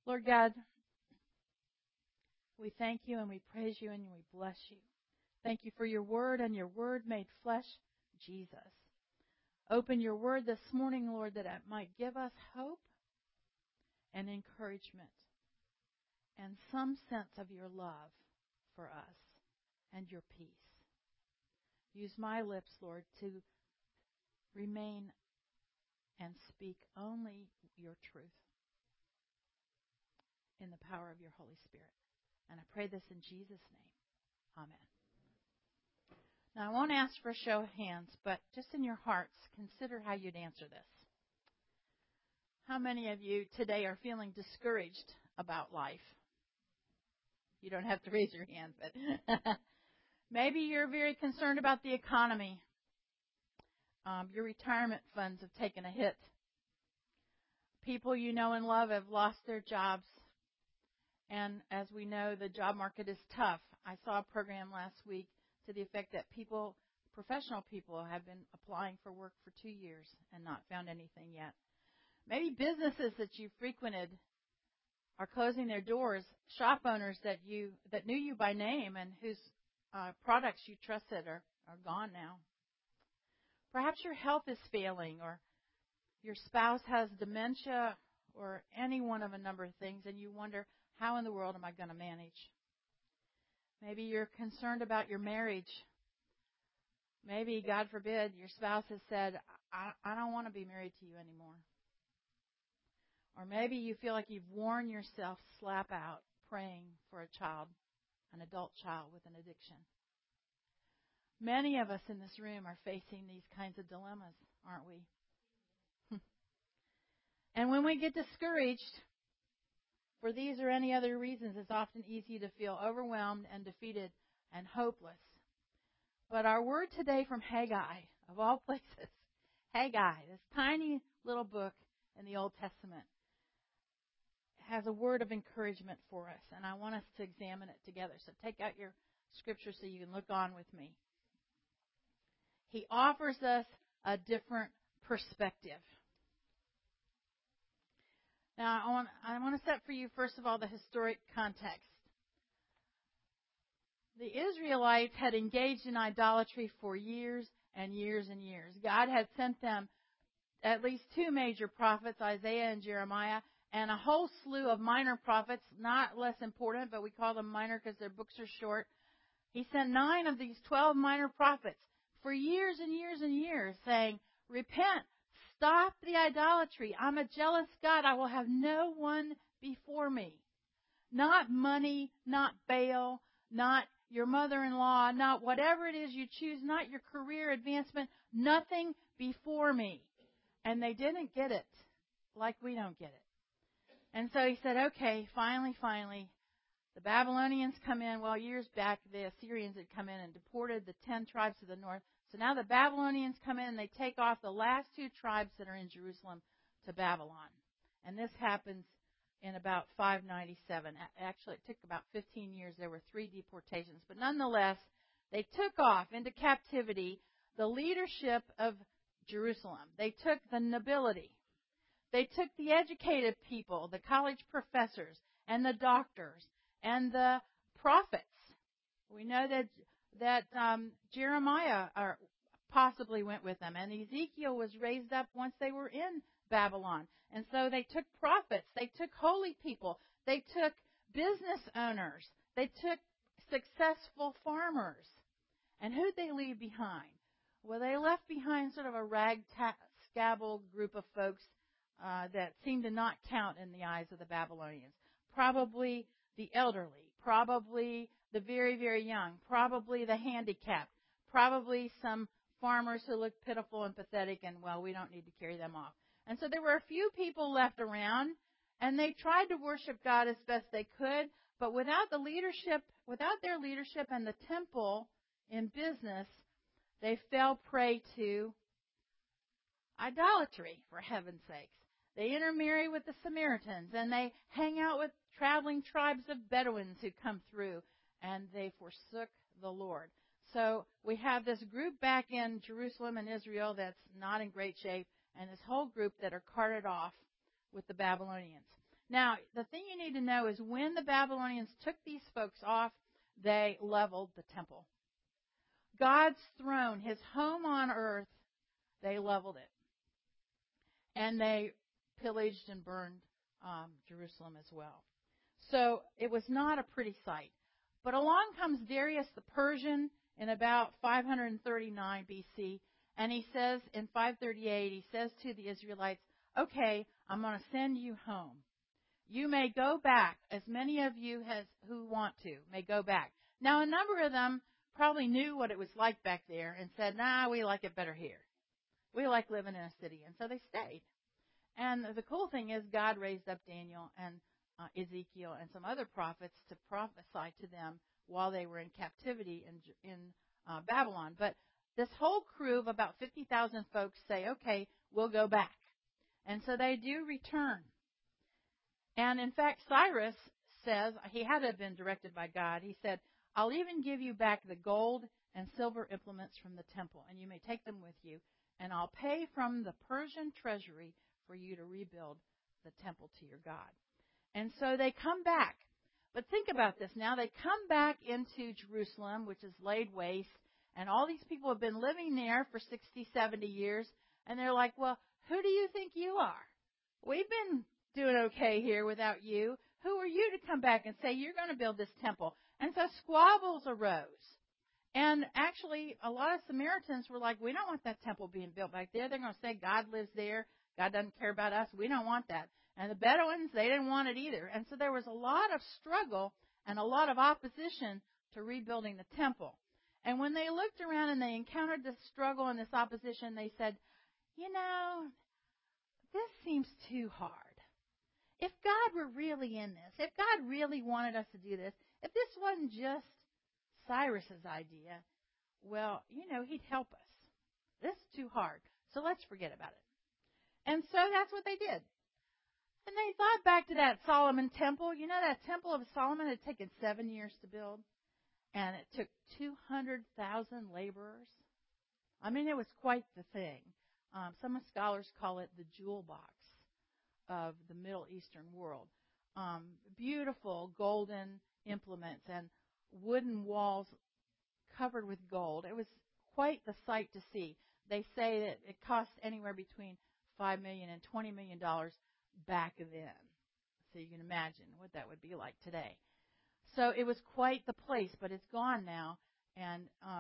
Lord God, we thank you and we praise you and we bless you. Thank you for your word and your word made flesh, Jesus. Open your word this morning, Lord, that it might give us hope and encouragement and some sense of your love for us and your peace. Use my lips, Lord, to remain and speak only your truth in the power of your Holy Spirit. And I pray this in Jesus' name. Amen. Now, I won't ask for a show of hands, but just in your hearts, consider how you'd answer this. How many of you today are feeling discouraged about life? You don't have to raise your hand, but maybe you're very concerned about the economy. Your retirement funds have taken a hit. People you know and love have lost their jobs. And as we know, the job market is tough. I saw a program last week to the effect that professional people have been applying for work for 2 years and not found anything yet. Maybe businesses that you frequented are closing their doors. Shop owners that knew you by name and whose products you trusted are gone now. Perhaps your health is failing, or your spouse has dementia, or any one of a number of things, and you wonder, how in the world am I going to manage? Maybe you're concerned about your marriage. Maybe, God forbid, your spouse has said, I don't want to be married to you anymore. Or maybe you feel like you've worn yourself slap out praying for a child, an adult child with an addiction. Many of us in this room are facing these kinds of dilemmas, aren't we? And when we get discouraged, for these or any other reasons, it's often easy to feel overwhelmed and defeated and hopeless. But our word today from Haggai, of all places, Haggai, this tiny little book in the Old Testament, has a word of encouragement for us, and I want us to examine it together. So take out your scripture so you can look on with me. He offers us a different perspective. Now, I want to set for you, first of all, the historic context. The Israelites had engaged in idolatry for years and years and years. God had sent them at least 2 major prophets, Isaiah and Jeremiah, and a whole slew of minor prophets, not less important, but we call them minor because their books are short. He sent 9 of these 12 minor prophets for years and years and years, saying, repent, stop the idolatry. I'm a jealous God. I will have no one before me. Not money, not Baal, not your mother-in-law, not whatever it is you choose, not your career advancement, nothing before me. And they didn't get it like we don't get it. And so he said, okay, finally, the Babylonians come in. Well, years back, the Assyrians had come in and deported the 10 tribes to the north. So now the Babylonians come in and they take off the last 2 tribes that are in Jerusalem to Babylon. And this happens in about 597. Actually, it took about 15 years. There were 3 deportations. But nonetheless, they took off into captivity the leadership of Jerusalem. They took the nobility. They took the educated people, the college professors, and the doctors, and the prophets. We know that Jeremiah possibly went with them, and Ezekiel was raised up once they were in Babylon. And so they took prophets, they took holy people, they took business owners, they took successful farmers. And who'd they leave behind? Well, they left behind sort of a rag-scabble group of folks that seemed to not count in the eyes of the Babylonians. Probably the elderly, probably the very, very young, probably the handicapped, probably some farmers who looked pitiful and pathetic, and, well, we don't need to carry them off. And so there were a few people left around, and they tried to worship God as best they could, but without their leadership and the temple in business, they fell prey to idolatry, for heaven's sakes. They intermarry with the Samaritans, and they hang out with traveling tribes of Bedouins who come through, and they forsook the Lord. So we have this group back in Jerusalem and Israel that's not in great shape, and this whole group that are carted off with the Babylonians. Now, the thing you need to know is when the Babylonians took these folks off, they leveled the temple. God's throne, his home on earth, they leveled it. And they pillaged and burned Jerusalem as well. So it was not a pretty sight. But along comes Darius the Persian in about 539 BC, and he says in 538, he says to the Israelites, okay, I'm going to send you home. You may go back. As many of you who want to may go back. Now, a number of them probably knew what it was like back there and said, nah, we like it better here. We like living in a city. And so they stayed. And the cool thing is God raised up Daniel and Ezekiel and some other prophets to prophesy to them while they were in captivity in Babylon. But this whole crew of about 50,000 folks say, okay, we'll go back. And so they do return. And in fact, Cyrus says, he had to have been directed by God. He said, I'll even give you back the gold and silver implements from the temple, and you may take them with you, and I'll pay from the Persian treasury for you to rebuild the temple to your God. And so they come back. But think about this now. They come back into Jerusalem, which is laid waste, and all these people have been living there for 60, 70 years, and they're like, well, who do you think you are? We've been doing okay here without you. Who are you to come back and say you're going to build this temple? And so squabbles arose. And actually, a lot of Samaritans were like, we don't want that temple being built back there. They're going to say God lives there. God doesn't care about us. We don't want that. And the Bedouins, they didn't want it either. And so there was a lot of struggle and a lot of opposition to rebuilding the temple. And when they looked around and they encountered this struggle and this opposition, they said, you know, this seems too hard. If God were really in this, if God really wanted us to do this, if this wasn't just Cyrus's idea, well, you know, he'd help us. This is too hard, so let's forget about it. And so that's what they did. And they thought back to that Solomon temple. You know, that temple of Solomon had taken 7 years to build, and it took 200,000 laborers. I mean, it was quite the thing. Some scholars call it the jewel box of the Middle Eastern world. Beautiful golden implements and wooden walls covered with gold. It was quite the sight to see. They say that it cost anywhere between $5 million and $20 million back then. So you can imagine what that would be like today. So it was quite the place, but it's gone now. And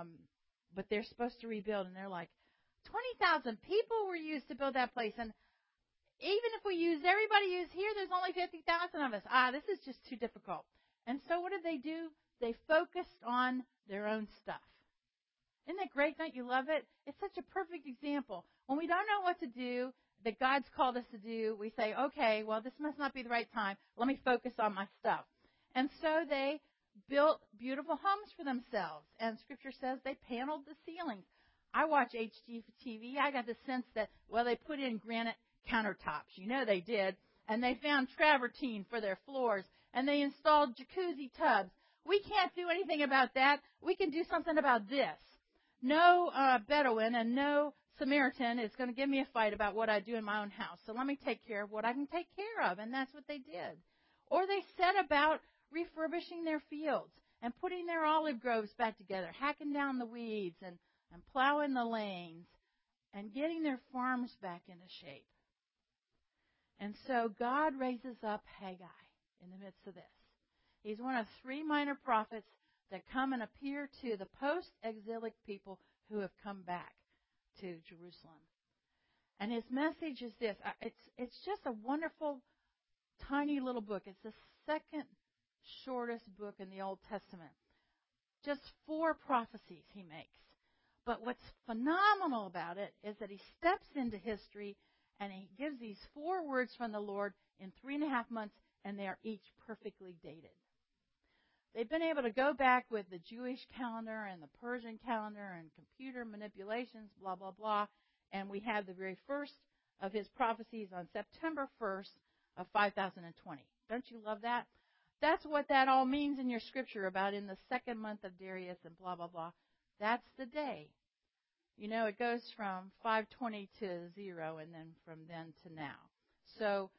but they're supposed to rebuild, and they're like, 20,000 people were used to build that place, and even if we use everybody who's here, there's only 50,000 of us. This is just too difficult. And so what did they do? They focused on their own stuff. Isn't that great? Don't you love it? It's such a perfect example. When we don't know what to do, that God's called us to do, we say, okay, well, this must not be the right time. Let me focus on my stuff. And so they built beautiful homes for themselves. And Scripture says they paneled the ceilings. I watch HGTV. I got the sense that, well, they put in granite countertops. You know they did. And they found travertine for their floors. And they installed jacuzzi tubs. We can't do anything about that. We can do something about this. No Bedouin and no Samaritan is going to give me a fight about what I do in my own house. So let me take care of what I can take care of. And that's what they did. Or they set about refurbishing their fields and putting their olive groves back together, hacking down the weeds and plowing the lanes and getting their farms back into shape. And so God raises up Haggai in the midst of this. He's one of 3 minor prophets that come and appear to the post-exilic people who have come back to Jerusalem. And his message is this. It's just a wonderful, tiny little book. It's the second shortest book in the Old Testament. Just 4 prophecies he makes. But what's phenomenal about it is that he steps into history and he gives these 4 words from the Lord in 3.5 months, and they are each perfectly dated. They've been able to go back with the Jewish calendar and the Persian calendar and computer manipulations, blah, blah, blah. And we have the very first of his prophecies on September 1st of 5020. Don't you love that? That's what that all means in your scripture about in the 2nd month of Darius and blah, blah, blah. That's the day. You know, it goes from 520 to 0 and then from then to now. So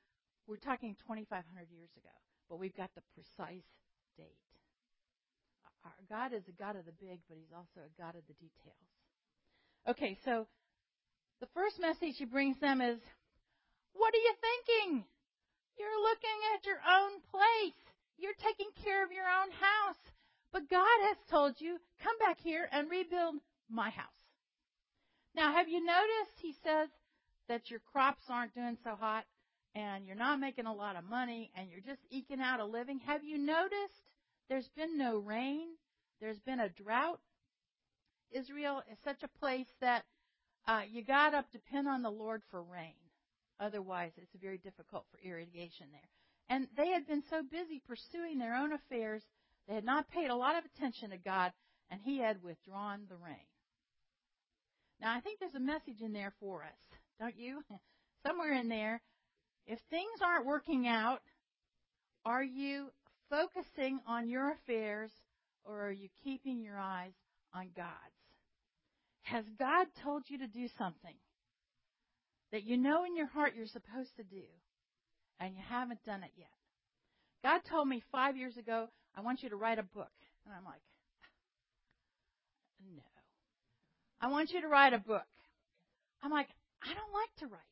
We're talking 2,500 years ago, but we've got the precise date. Our God is a God of the big, but He's also a God of the details. Okay, so the first message He brings them is, what are you thinking? You're looking at your own place. You're taking care of your own house. But God has told you, come back here and rebuild my house. Now, have you noticed He says that your crops aren't doing so hot and you're not making a lot of money and you're just eking out a living? Have you noticed there's been no rain? There's been a drought. Israel is such a place that you got to depend on the Lord for rain. Otherwise, it's very difficult for irrigation there. And they had been so busy pursuing their own affairs, they had not paid a lot of attention to God, and He had withdrawn the rain. Now, I think there's a message in there for us, don't you? Somewhere in there, if things aren't working out, are you focusing on your affairs, or are you keeping your eyes on God's? Has God told you to do something that you know in your heart you're supposed to do, and you haven't done it yet? God told me 5 years ago, I want you to write a book. And I'm like, no. I want you to write a book. I'm like, I don't like to write.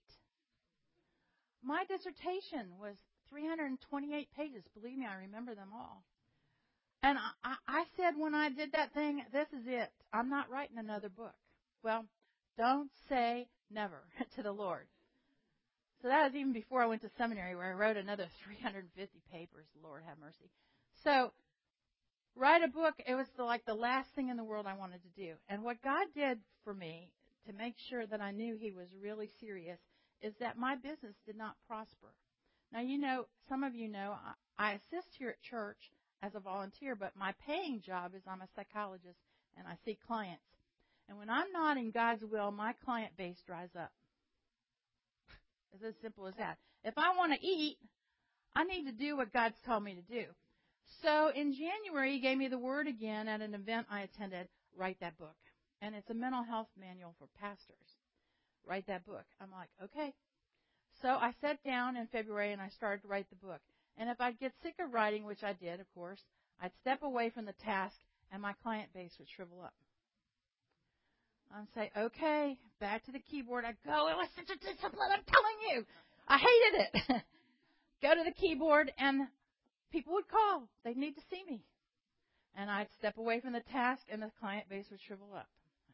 My dissertation was 328 pages. Believe me, I remember them all. And I said when I did that thing, this is it. I'm not writing another book. Well, don't say never to the Lord. So that was even before I went to seminary, where I wrote another 350 papers. Lord have mercy. So write a book, it was like the last thing in the world I wanted to do. And what God did for me to make sure that I knew He was really serious is that my business did not prosper. Now, you know, some of you know, I assist here at church as a volunteer, but my paying job is I'm a psychologist and I see clients. And when I'm not in God's will, my client base dries up. It's as simple as that. If I want to eat, I need to do what God's told me to do. So in January, He gave me the word again at an event I attended, write that book. And it's a mental health manual for pastors. Write that book. I'm like, okay. So I sat down in February and I started to write the book. And if I'd get sick of writing, which I did, of course, I'd step away from the task and my client base would shrivel up. I'd say, okay, back to the keyboard. I'd go. It was such a discipline, I'm telling you. I hated it. Go to the keyboard and people would call. They'd need to see me. And I'd step away from the task and the client base would shrivel up.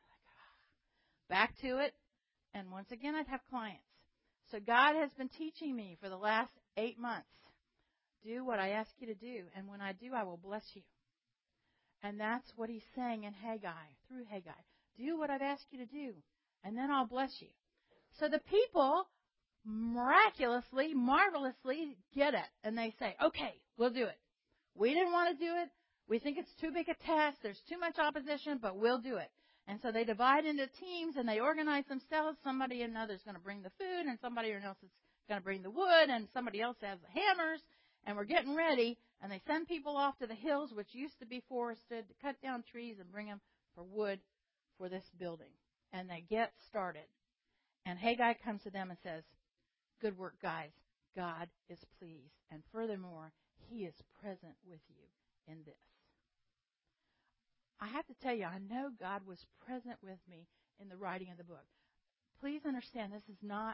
Back to it. And once again, I'd have clients. So God has been teaching me for the last 8 months. Do what I ask you to do. And when I do, I will bless you. And that's what He's saying in Haggai, through Haggai. Do what I've asked you to do. And then I'll bless you. So the people miraculously, marvelously get it. And they say, okay, we'll do it. We didn't want to do it. We think it's too big a task. There's too much opposition, but we'll do it. And so they divide into teams and they organize themselves. Somebody or another is going to bring the food, and somebody else is going to bring the wood, and somebody else has the hammers. And we're getting ready. And they send people off to the hills, which used to be forested, to cut down trees and bring them for wood for this building. And they get started. And Haggai comes to them and says, good work, guys. God is pleased. And furthermore, He is present with you in this. I have to tell you, I know God was present with me in the writing of the book. Please understand, this is not,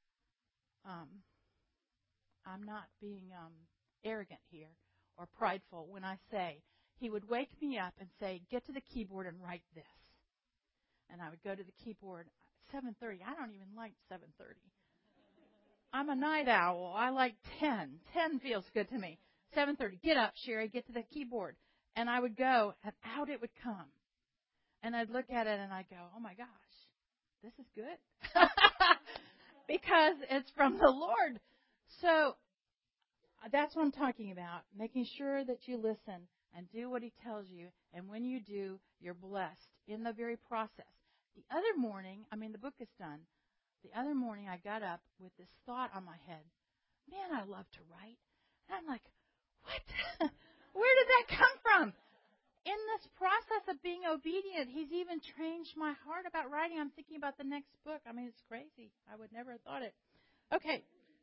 I'm not being arrogant here or prideful when I say He would wake me up and say, get to the keyboard and write this. And I would go to the keyboard at 7:30. I don't even like 7:30. I'm a night owl. I like 10. 10 feels good to me. 7:30. Get up, Sherry. Get to the keyboard. And I would go, and out it would come. And I'd look at it, and I'd go, oh, my gosh, this is good. Because it's from the Lord. So that's what I'm talking about, making sure that you listen and do what He tells you. And when you do, you're blessed in the very process. The other morning, the book is done. The other morning, I got up with this thought on my head. Man, I love to write. And I'm like, what? Where did that come from? In this process of being obedient, He's even changed my heart about writing. I'm thinking about the next book. It's crazy. I would never have thought it. Okay,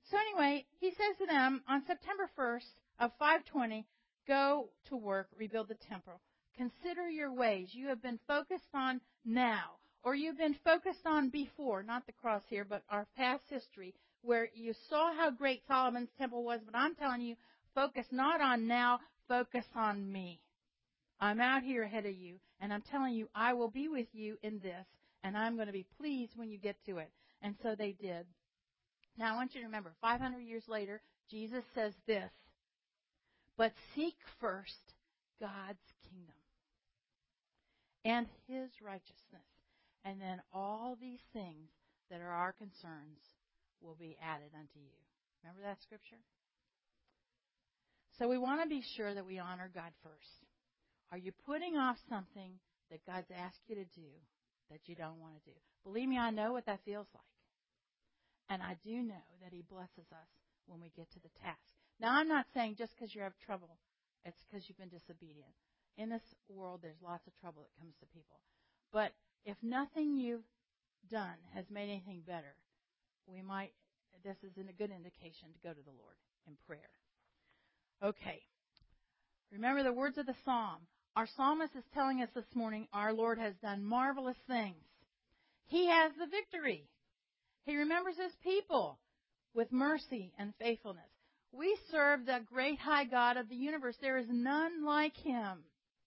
So anyway, he says to them on September 1st of 520, go to work, rebuild the temple. Consider your ways. You have been focused on now, or you've been focused on before, not the cross here, but our past history, where you saw how great Solomon's temple was. But I'm telling you, focus not on now, focus on me. I'm out here ahead of you, and I'm telling you, I will be with you in this, and I'm going to be pleased when you get to it. And so they did. Now, I want you to remember, 500 years later, Jesus says this, but seek first God's kingdom and His righteousness, and then all these things that are our concerns will be added unto you. Remember that scripture? So we want to be sure that we honor God first. Are you putting off something that God's asked you to do that you don't want to do? Believe me, I know what that feels like. And I do know that He blesses us when we get to the task. Now, I'm not saying just because you have trouble, it's because you've been disobedient. In this world, there's lots of trouble that comes to people. But if nothing you've done has made anything better, this is a good indication to go to the Lord in prayer. Okay. Remember the words of the psalm. Our psalmist is telling us this morning, our Lord has done marvelous things. He has the victory. He remembers His people with mercy and faithfulness. We serve the great high God of the universe. There is none like Him.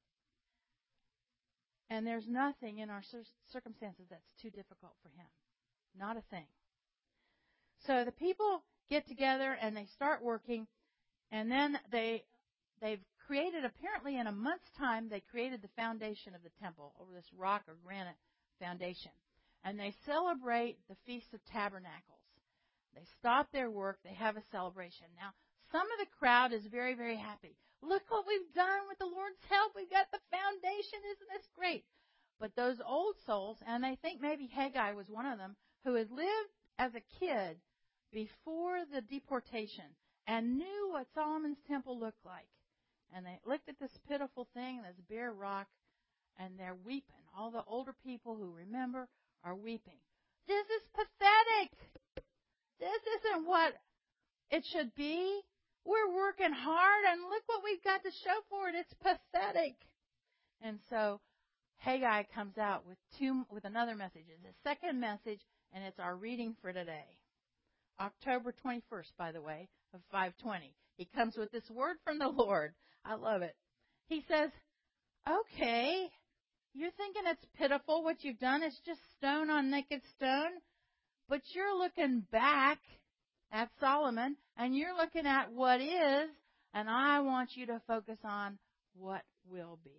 And there's nothing in our circumstances that's too difficult for Him. Not a thing. So the people get together and they start working, and then they've created, apparently in a month's time, they created the foundation of the temple over this rock or granite foundation. And they celebrate the Feast of Tabernacles. They stop their work. They have a celebration. Now, some of the crowd is very, very happy. Look what we've done with the Lord's help. We've got the foundation. Isn't this great? But those old souls, and I think maybe Haggai was one of them, who had lived as a kid before the deportation and knew what Solomon's temple looked like. And they looked at this pitiful thing, this bare rock, and they're weeping. All the older people who remember are weeping. This is pathetic. This isn't what it should be. We're working hard, and look what we've got to show for it. It's pathetic. And so Haggai comes out with another message. It's the second message, and it's our reading for today. October 21st, by the way, of 520. He comes with this word from the Lord. I love it. He says, okay, you're thinking it's pitiful what you've done. It's just stone on naked stone. But you're looking back at Solomon, and you're looking at what is, and I want you to focus on what will be.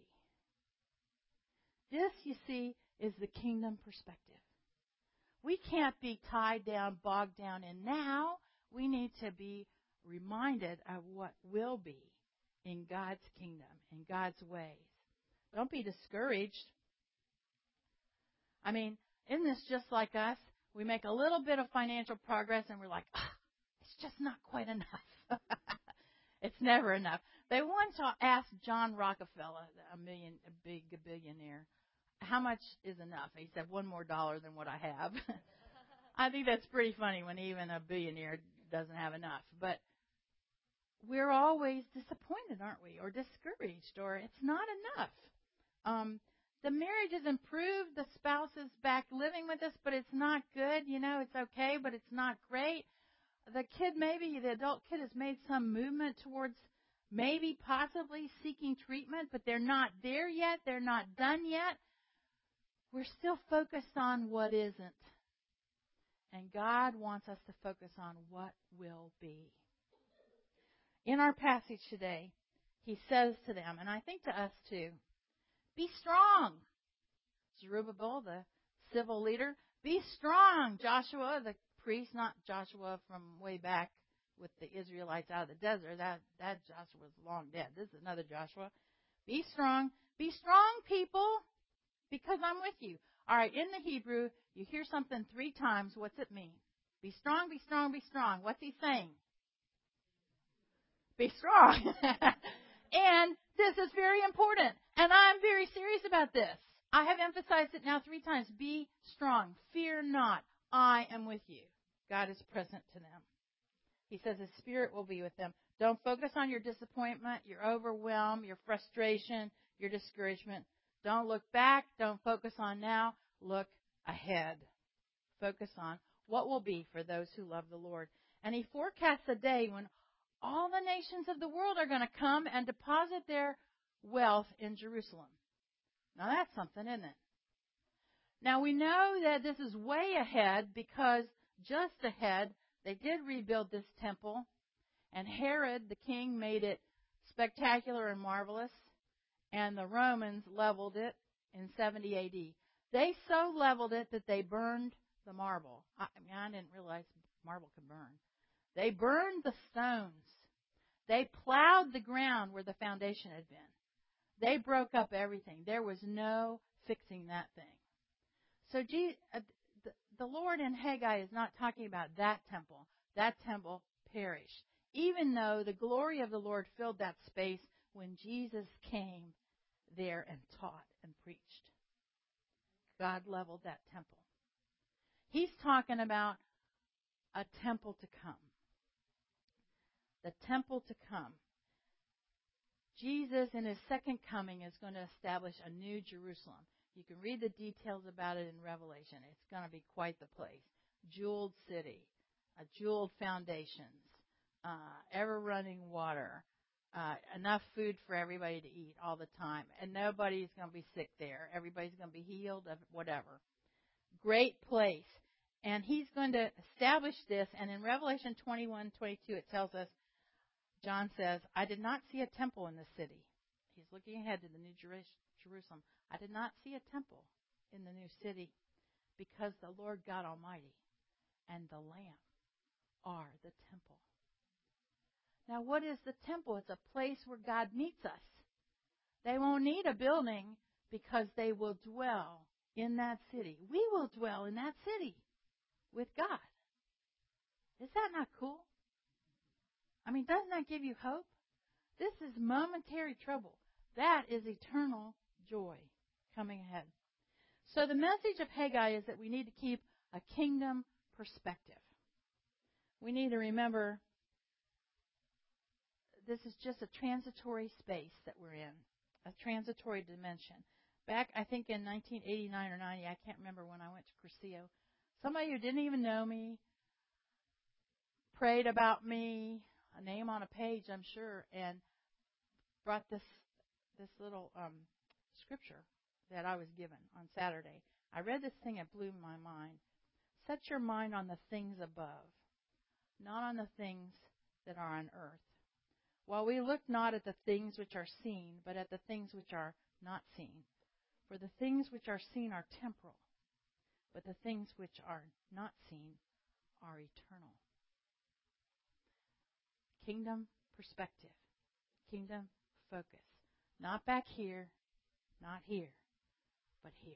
This, you see, is the kingdom perspective. We can't be tied down, bogged down in now. We need to be reminded of what will be in God's kingdom, in God's ways. Don't be discouraged. I mean, isn't this just like us? We make a little bit of financial progress and we're like, it's just not quite enough. It's never enough. They once asked John Rockefeller, a big billionaire, how much is enough? He said, $1 more than what I have. I think that's pretty funny when even a billionaire doesn't have enough. But we're always disappointed, aren't we? Or discouraged, or it's not enough. The marriage is improved. The spouse is back living with us, but it's not good. You know, it's okay, but it's not great. The adult kid has made some movement towards maybe possibly seeking treatment, but they're not there yet. They're not done yet. We're still focused on what isn't. And God wants us to focus on what will be. In our passage today, He says to them, and I think to us too, be strong. Zerubbabel, the civil leader, be strong. Joshua, the priest, not Joshua from way back with the Israelites out of the desert. That Joshua was long dead. This is another Joshua. Be strong. Be strong, people, because I'm with you. All right, in the Hebrew, you hear something 3 times. What's it mean? Be strong, be strong, be strong. What's he saying? Be strong. And this is very important. And I'm very serious about this. I have emphasized it now 3 times. Be strong. Fear not. I am with you. God is present to them. He says His Spirit will be with them. Don't focus on your disappointment, your overwhelm, your frustration, your discouragement. Don't look back. Don't focus on now. Look ahead. Focus on what will be for those who love the Lord. And He forecasts a day when all the nations of the world are going to come and deposit their wealth in Jerusalem. Now that's something, isn't it? Now we know that this is way ahead because just ahead they did rebuild this temple, and Herod the king made it spectacular and marvelous, and the Romans leveled it in 70 A.D. They so leveled it that they burned the marble. I didn't realize marble could burn. They burned the stones. They plowed the ground where the foundation had been. They broke up everything. There was no fixing that thing. So the Lord in Haggai is not talking about that temple. That temple perished, even though the glory of the Lord filled that space when Jesus came there and taught and preached. God leveled that temple. He's talking about a temple to come. The temple to come. Jesus, in His second coming, is going to establish a new Jerusalem. You can read the details about it in Revelation. It's going to be quite the place. Jeweled city, jeweled foundations, ever-running water, enough food for everybody to eat all the time. And nobody's going to be sick there. Everybody's going to be healed of whatever. Great place. And He's going to establish this. And in Revelation 21:22, it tells us, John says, I did not see a temple in the city. He's looking ahead to the new Jerusalem. I did not see a temple in the new city because the Lord God Almighty and the Lamb are the temple. Now, what is the temple? It's a place where God meets us. They won't need a building because they will dwell in that city. We will dwell in that city with God. Is that not cool? I mean, doesn't that give you hope? This is momentary trouble. That is eternal joy coming ahead. So the message of Haggai is that we need to keep a kingdom perspective. We need to remember this is just a transitory space that we're in, a transitory dimension. Back, I think in 1989 or 90, I can't remember when I went to Cursillo, somebody who didn't even know me prayed about me, a name on a page, I'm sure, and brought this little scripture that I was given on Saturday. I read this thing, it blew my mind. Set your mind on the things above, not on the things that are on earth. While we look not at the things which are seen, but at the things which are not seen. For the things which are seen are temporal, but the things which are not seen are eternal. Kingdom perspective. Kingdom focus. Not back here, not here, but here.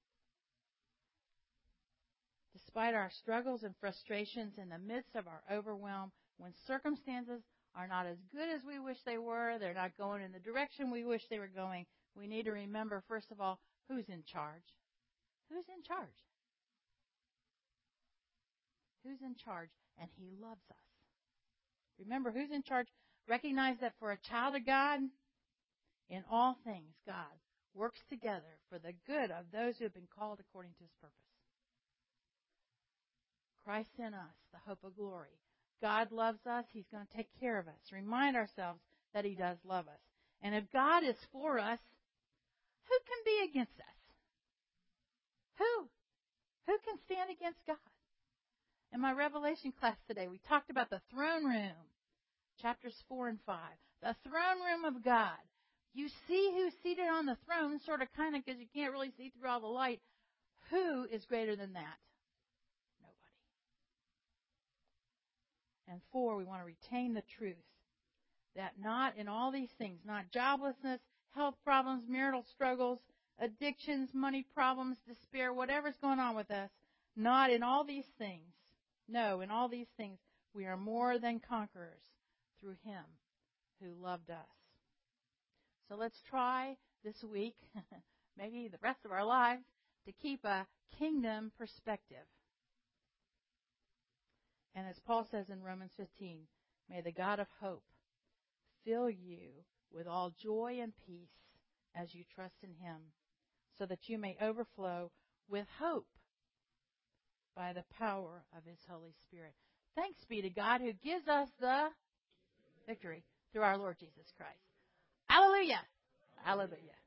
Despite our struggles and frustrations in the midst of our overwhelm, when circumstances are not as good as we wish they were, they're not going in the direction we wish they were going, we need to remember, first of all, who's in charge? Who's in charge? Who's in charge? And He loves us. Remember, who's in charge? Recognize that for a child of God, in all things, God works together for the good of those who have been called according to His purpose. Christ in us, the hope of glory. God loves us. He's going to take care of us. Remind ourselves that He does love us. And if God is for us, who can be against us? Who? Who can stand against God? In my Revelation class today, we talked about the throne room, chapters 4 and 5. The throne room of God. You see who's seated on the throne, sort of kind of because you can't really see through all the light. Who is greater than that? Nobody. And 4, we want to retain the truth that not in all these things, not joblessness, health problems, marital struggles, addictions, money problems, despair, whatever's going on with us, not in all these things. No, in all these things, we are more than conquerors through Him who loved us. So let's try this week, maybe the rest of our lives, to keep a kingdom perspective. And as Paul says in Romans 15, may the God of hope fill you with all joy and peace as you trust in Him, so that you may overflow with hope by the power of His Holy Spirit. Thanks be to God who gives us the victory through our Lord Jesus Christ. Hallelujah. Hallelujah.